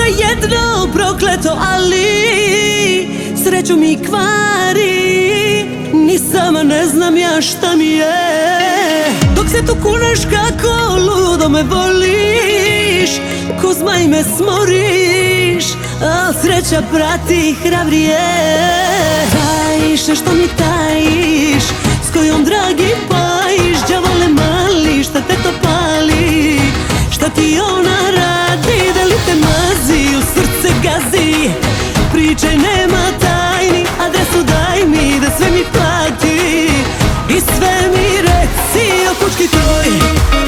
jedno prokleto, ali sreću mi kvari. Ni sama ne znam ja šta mi je. Dok se tu kuneš kako ludo me voliš, ko zmaj me smoriš, a sreća prati hrabrije. Tajiš što mi tajiš, s kojom dragi pajiš, đavole mali, šta te to pali, šta ti ona radi, da li te mazi, u srce gazi. Pričaj, nema tajni, adresu daj mi, da sve mi plati i sve mi reci o kućki toj.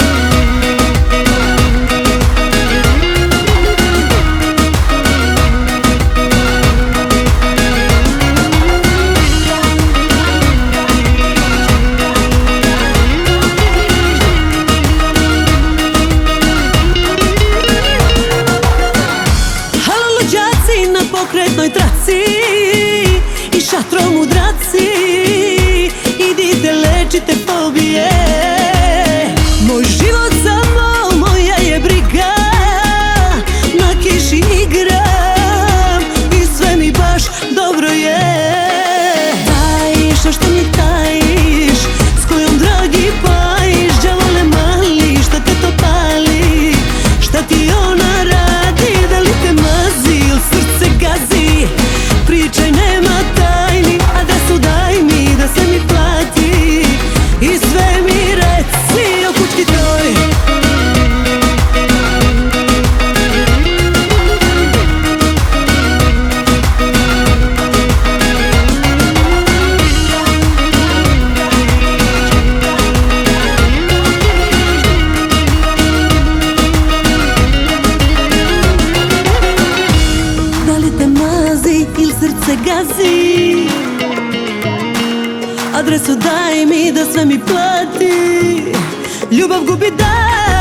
Pokretnoj traci i šatrom u draci, idite lečite fobije. Moj život samo moja je briga, na kiši igram i sve mi baš dobro je. Tajiš što mi tajiš, s kojom dragi pajiš, đavole mali, šta te to pali, šta ti ona radi, da li te mazi, u srce gazi. Pričaj, nema tajni, adresu daj mi, da se mi plati i sve mi reci o kućki toj. Da li te mazi ili srce gazi, adresu daj mi, da sve mi plati. Ljubav gubi dah,